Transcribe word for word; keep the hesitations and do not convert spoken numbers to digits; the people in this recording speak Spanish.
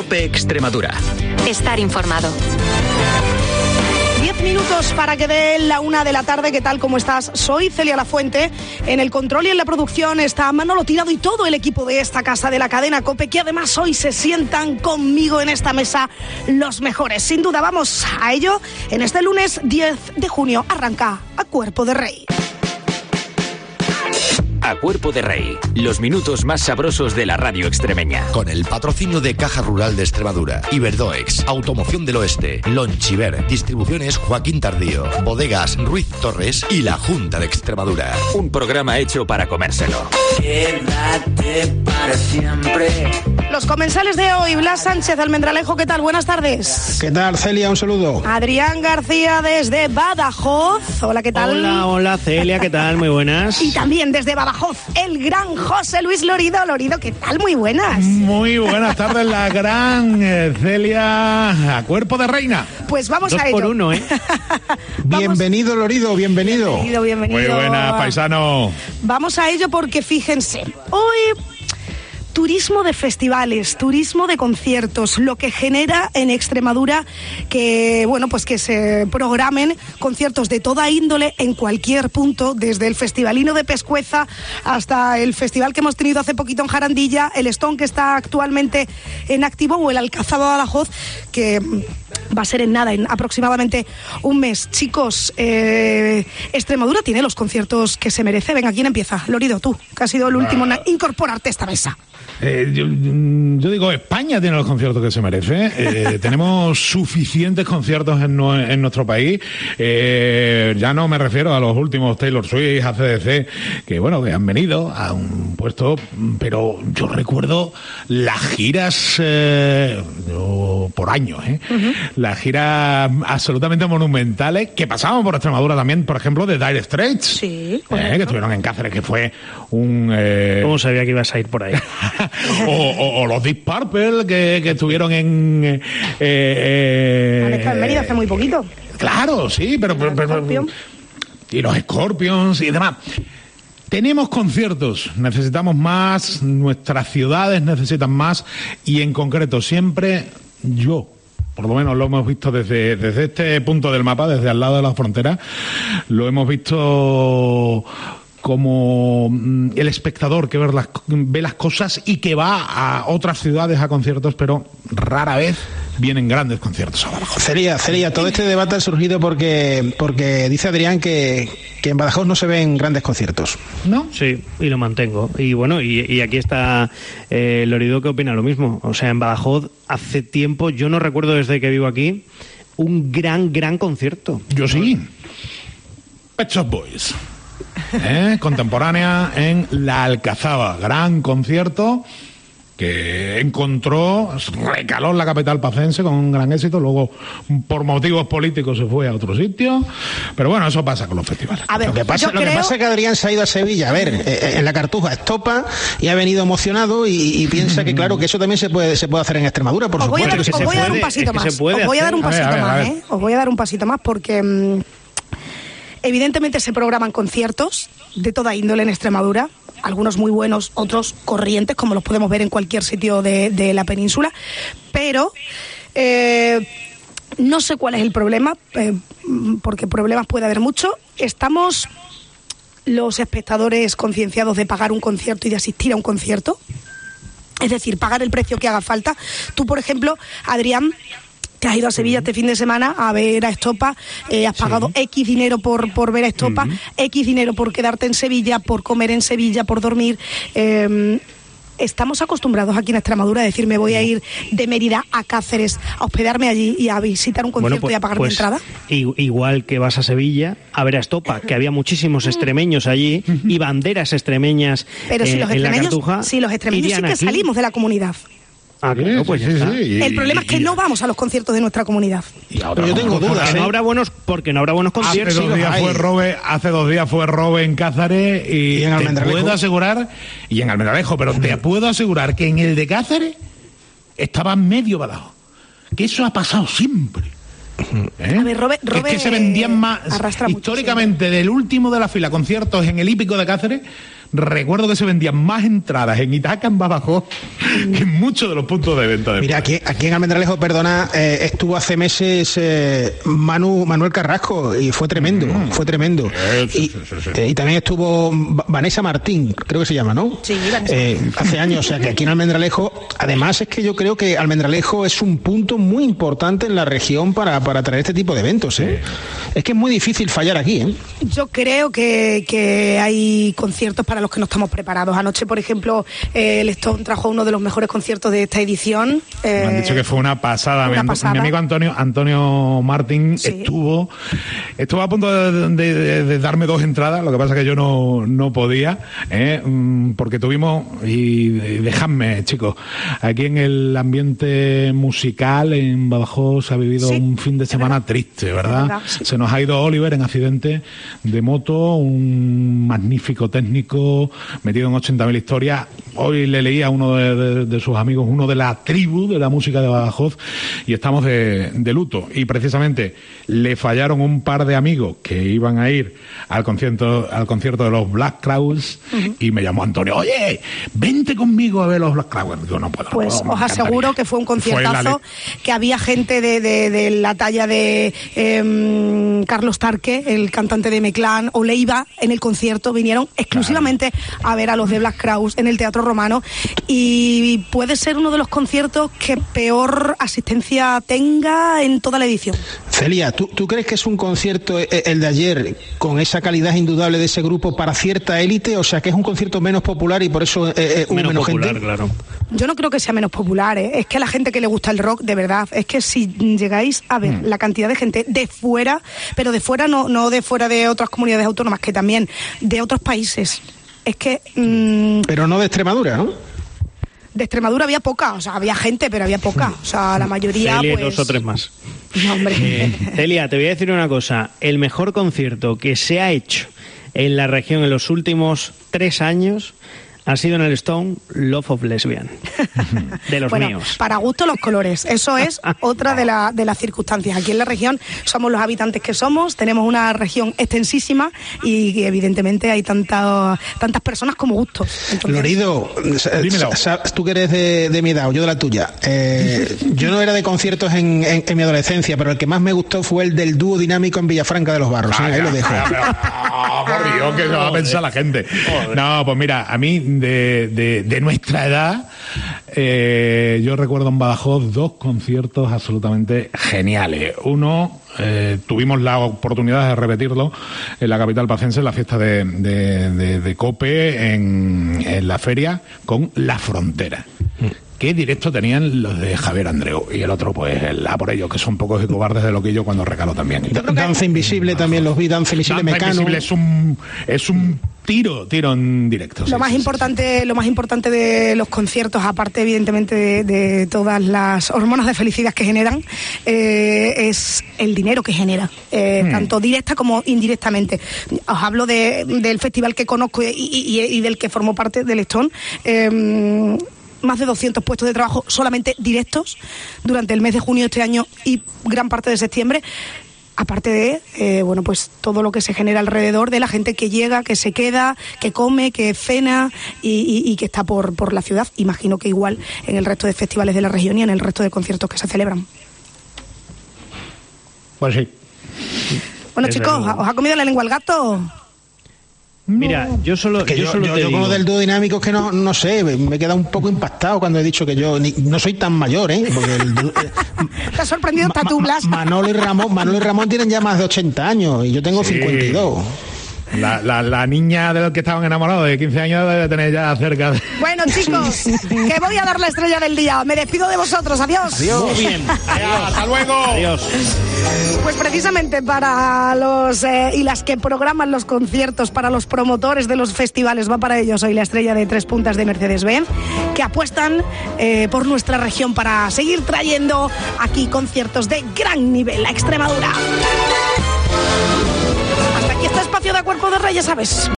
COPE Extremadura. Estar informado. Diez minutos para que dé la una de la tarde. ¿Qué tal? ¿Cómo estás? Soy Celia Lafuente. En el control y en la producción está Manolo Tirado y todo el equipo de esta casa de la cadena COPE, que además hoy se sientan conmigo en esta mesa los mejores. Sin duda, vamos a ello. En este lunes diez de junio arranca A Cuerpo de Rey. A Cuerpo de Rey, los minutos más sabrosos de la radio extremeña. Con el patrocinio de Caja Rural de Extremadura, Iberdoex, Automoción del Oeste, Lonchiver, Distribuciones Joaquín Tardío, Bodegas Ruiz Torres y la Junta de Extremadura. Un programa hecho para comérselo. Quédate para siempre. Los comensales de hoy: Blas Sánchez, Almendralejo, ¿qué tal? Buenas tardes. ¿Qué tal, Celia? Un saludo. Adrián García desde Badajoz. Hola, ¿qué tal? Hola, hola, Celia, ¿qué tal? Muy buenas. Y también desde Badajoz, el gran José Luis Lorido. Lorido, ¿qué tal? Muy buenas. Muy buenas tardes, la gran eh, Celia A Cuerpo de Reina. Pues vamos Dos a ello. por uno, ¿eh? Bienvenido, Lorido, bienvenido. Bienvenido, bienvenido. Muy buenas, paisano. Vamos a ello porque fíjense, hoy turismo de festivales, turismo de conciertos, lo que genera en Extremadura que, bueno, pues que se programen conciertos de toda índole en cualquier punto, desde el Festivalino de Pescueza hasta el festival que hemos tenido hace poquito en Jarandilla, el Stone, que está actualmente en activo, o el Alcázar de Badajoz, que va a ser en nada, en aproximadamente un mes. Chicos, eh, Extremadura tiene los conciertos que se merece. Venga, ¿quién empieza? Lorido, tú, que has sido el último en incorporarte a esta mesa. Eh, yo, yo digo, España tiene los conciertos que se merece. Eh, tenemos suficientes conciertos en, no, en nuestro país. Eh, ya no me refiero a los últimos Taylor Swift, A C D C, que bueno, que han venido a un puesto, pero yo recuerdo las giras eh, yo, por años, ¿eh? Uh-huh. Las giras absolutamente monumentales que pasaban por Extremadura también, por ejemplo, de Dire Straits. Sí, eh, que estuvieron en Cáceres, que fue un... Eh... ¿Cómo sabía que ibas a ir por ahí? o, o, o los Deep Purple que, que estuvieron en... Eh, eh, Han estado en Mérida hace muy poquito. Claro, sí, pero... pero, pero y los Scorpions y demás. Tenemos conciertos, necesitamos más, nuestras ciudades necesitan más, y en concreto siempre yo... por lo menos lo hemos visto desde, desde este punto del mapa, desde al lado de la frontera, lo hemos visto como el espectador que ve las, ve las cosas y que va a otras ciudades a conciertos, pero rara vez vienen grandes conciertos a Badajoz. Celia, Celia, todo este debate ha surgido porque porque dice Adrián que, que en Badajoz no se ven grandes conciertos. ¿No? Sí, y lo mantengo. Y bueno, y, y aquí está eh, Lorido, que opina lo mismo. O sea, en Badajoz hace tiempo, yo no recuerdo desde que vivo aquí, un gran, gran concierto. Yo sí. Pet Shop Boys. ¿Eh? Contemporánea en La Alcazaba. Gran concierto que encontró, recaló en la capital pacense con un gran éxito. Luego, por motivos políticos, se fue a otro sitio. Pero bueno, eso pasa con los festivales. A ver, lo que pasa, lo creo... que pasa es que Adrián se ha ido a Sevilla, a ver, eh, en la Cartuja estopa y ha venido emocionado y, y piensa que claro, que eso también se puede se puede hacer en Extremadura, por os supuesto. Voy a dar, que os se voy a dar un pasito más. Os voy a dar un pasito a ver, a ver, más, a ver. ¿eh? Os voy a dar un pasito más porque... Mmm, evidentemente se programan conciertos de toda índole en Extremadura, algunos muy buenos, otros corrientes, como los podemos ver en cualquier sitio de, de la península, pero eh, no sé cuál es el problema, eh, porque problemas puede haber mucho. Estamos los espectadores concienciados de pagar un concierto y de asistir a un concierto, es decir, pagar el precio que haga falta. Tú, por ejemplo, Adrián, te has ido a Sevilla este fin de semana a ver a Estopa, eh, has pagado sí. X dinero por, por ver a Estopa, uh-huh. X dinero por quedarte en Sevilla, por comer en Sevilla, por dormir. Eh, estamos acostumbrados aquí en Extremadura a decir, me voy a ir de Mérida a Cáceres a hospedarme allí y a visitar un concierto bueno, pues, y a pagar pues, mi entrada. Igual que vas a Sevilla a ver a Estopa, que había muchísimos extremeños allí y banderas extremeñas. Pero si eh, los en extremeños, la Cartuja, si los extremeños sí que aquí. salimos de la comunidad. Ah, claro, pues sí, ya está. sí, sí. El problema es que no vamos a los conciertos de nuestra comunidad. Y ahora yo tengo dudas, porque ¿eh? no habrá buenos, porque no habrá buenos conciertos. Hace dos días fue Robe, hace dos días fue Robe en Cáceres y, y en te Almendralejo. puedo asegurar, y en Almendralejo, pero te puedo asegurar que en el de Cáceres estaba medio Badajoz. Que eso ha pasado siempre. ¿Eh? A ver, Robe, Robe es que se vendían más históricamente mucho, sí. del último de la fila conciertos en el hípico de Cáceres, recuerdo que se vendían más entradas en Itaca, en Badajoz, que en muchos de los puntos de venta de Mira, aquí, aquí en Almendralejo, perdona, eh, estuvo hace meses eh, Manu, Manuel Carrasco y fue tremendo, mm. fue tremendo. Sí, sí, y, sí, sí, sí. Eh, y también estuvo Vanessa Martín, creo que se llama, ¿no? Sí, Vanessa. Eh, hace años, o sea que aquí en Almendralejo, además es que yo creo que Almendralejo es un punto muy importante en la región para, para traer este tipo de eventos, ¿eh? Sí. Es que es muy difícil fallar aquí, ¿eh? Yo creo que, que hay conciertos para los que no estamos preparados. Anoche, por ejemplo, eh, el Stone trajo uno de los mejores conciertos de esta edición. Eh, Me han dicho que fue una pasada. Una mi, pasada. mi amigo Antonio Antonio Martín Sí. estuvo estuvo a punto de, de, de, de darme dos entradas, lo que pasa es que yo no, no podía, ¿eh? Porque tuvimos, y dejadme, chicos, aquí en el ambiente musical en Badajoz se ha vivido Sí, un fin de semana verdad. triste, ¿verdad? verdad, sí. Se nos ha ido Oliver en accidente de moto, un magnífico técnico metido en ochenta mil historias. Hoy le leí a uno de, de, de sus amigos, uno de la tribu de la música de Badajoz, y estamos de, de luto. Y precisamente le fallaron un par de amigos que iban a ir al concierto, al concierto de los Black Crowes, uh-huh. y me llamó Antonio, oye, vente conmigo a ver los Black Crowes. Digo, no puedo, Pues no puedo, os aseguro que fue un conciertazo, fue que había gente de, de, de la talla de eh, Carlos Tarque, el cantante de Meclán, o Leiva, en el concierto, vinieron exclusivamente claro. a ver a los de Black Crowes en el Teatro Romano, y puede ser uno de los conciertos que peor asistencia tenga en toda la edición. Celia, ¿tú, ¿tú crees que es un concierto, el de ayer, con esa calidad indudable de ese grupo para cierta élite? O sea, que es un concierto menos popular y por eso eh, eh, hubo menos, menos popular, gente. Claro. Yo no creo que sea menos popular, ¿eh? Es que a la gente que le gusta el rock, de verdad, es que si llegáis a ver mm. la cantidad de gente de fuera, pero de fuera no, no de fuera de otras comunidades autónomas, que también de otros países, es que... Mmm, pero no de Extremadura, ¿no? De Extremadura había poca, o sea, había gente, pero había poca, o sea, la mayoría, Celia, pues... dos o tres más. No, hombre. Eh, Celia, te voy a decir una cosa, el mejor concierto que se ha hecho en la región en los últimos tres años ha sido en el Stone Love of Lesbian, de los bueno, míos. Para gusto los colores, eso es otra de, la, de las circunstancias. Aquí en la región somos los habitantes que somos, tenemos una región extensísima y evidentemente hay tanta, tantas personas como gustos. Entonces... Lorido, tú que eres de, de mi edad, o yo de la tuya, eh, yo no era de conciertos en, en, en mi adolescencia, pero el que más me gustó fue el del dúo dinámico en Villafranca de los Barros. Ah, ahí lo dejo. Ah, por Dios, ¿qué se va a pensar la gente? No, pues mira, a mí... De, de, de nuestra edad, eh, yo recuerdo en Badajoz dos conciertos absolutamente geniales. Uno, eh, tuvimos la oportunidad de repetirlo en la capital pacense, en la fiesta de, de, de, de COPE, en, en la feria, con La Frontera. ¿Qué directo tenían los de Javier Andreu? Y el otro, pues, el A por ellos, que son pocos y cobardes de lo que yo cuando recalo también. Danza Invisible también los vi, Danza Invisible Danza Mecano. Invisible es un, es un tiro, tiro en directo. Lo sí, más sí, importante, sí. lo más importante de los conciertos, aparte evidentemente de, de todas las hormonas de felicidad que generan, eh, es el dinero que genera, eh, hmm. tanto directa como indirectamente. Os hablo de, del festival que conozco y, y, y del que formo parte, del Stone. Eh, más de doscientos puestos de trabajo solamente directos durante el mes de junio de este año y gran parte de septiembre. Aparte de, eh, bueno, pues todo lo que se genera alrededor de la gente que llega, que se queda, que come, que cena y, y, y que está por, por la ciudad. Imagino que igual en el resto de festivales de la región y en el resto de conciertos que se celebran. Pues sí. Bueno, Desde chicos, luego. ¿os ha comido la lengua el gato? Mira, yo solo, que yo yo, solo yo, te yo digo... con lo del dúo dinámico es que no, no sé, me he quedado un poco impactado cuando he dicho que yo ni, no soy tan mayor, ¿eh? Porque el, ¿Te has sorprendido hasta tú, Blas? Manolo y Ramón, Manolo y Ramón tienen ya más de ochenta años y yo tengo Sí. cincuenta y dos. La, la, la niña de los que estaban enamorados de quince años debe tener ya cerca de... Bueno, chicos, que voy a dar la estrella del día. Me despido de vosotros. Adiós. Adiós. Muy bien. Adiós. ¡Hasta luego! Adiós. Pues precisamente para los eh, y las que programan los conciertos, para los promotores de los festivales, va para ellos hoy la estrella de tres puntas de Mercedes-Benz, que apuestan eh, por nuestra región para seguir trayendo aquí conciertos de gran nivel a Extremadura. Hasta aquí este espacio de Cuerpo de Rey, ya sabes.